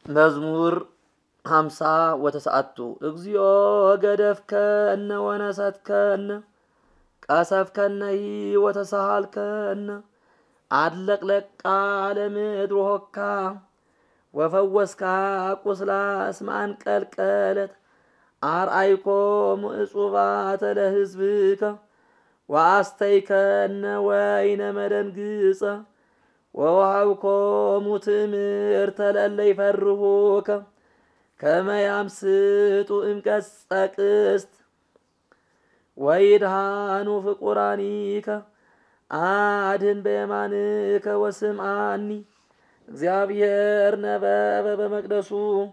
መዝሙር 50 ወተሰዓቱ እግዚኦ ገደፍከነ ወነሰትከነ ቀሰፍከነሂ ወተሳሃልከነ አድለቅለቃ ለምድር ወሆካ ወፈወስካ ቁስላ እስመ አንቀልቀለት አርአይኮሙ እጹባተ ለሕዝብከ ወአስተይከነ ወይነ መደንግጸ ወወሃብኮሙ ትእምርተ ለእለ ይፈርሁከ ከመ ያምስጡ እምቀጸ ቅስት ወይድሃኑ ፍቁራኒከ አድኅን በየማንከ ወስምዓኒ። እግዚአብሔር ነበበ በመቅደሱ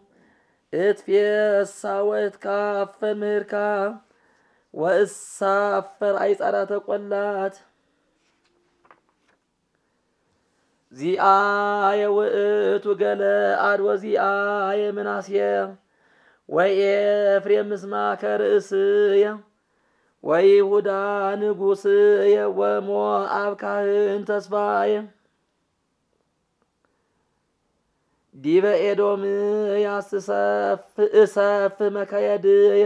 እትፌሳ ወእትካፈል ምህርካ ወእሳፈር አይጻዳተ ቆላት። ዚአየ ውእቱ ገለአድ ወዚአየ ምናሴ ወኤፍሬም ምስማከ ርእስየ ወይሁዳ ንጉሥየ ወሞዓብ ካህን ተስፋየ። ዲበ ኤዶም እሰፍ መከየድየ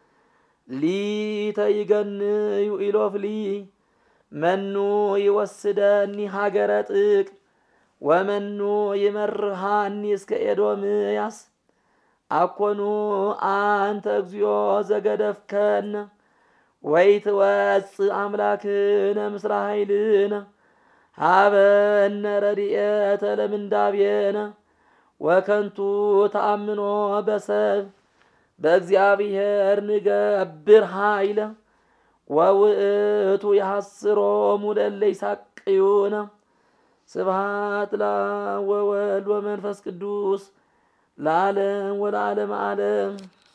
ሊተ ይገንዩ ኢሎፍሊ መኑ ይወስደኒ ሀገረ ጥቅ ወመኑ ይመርሃኒ እስከ ኤዶምያስ። አኮኑ አንተ እግዚኦ ዘገደፍከነ ወይትወፅእ አምላክነ ምስለ ኃይልነ ሀበነ ረድኤተ ለምንዳቤነ ወከንቱ ተአምኖ በሰብ በእግዚአብሔር ንገብር ኃይለ ወውእቱ ያሐስሮሙ ለእለ ይሳቅዩነ። ስብሐት ለአብ ወወልድ ወመንፈስ ቅዱስ ለዓለም ወለዓለመ ዓለም።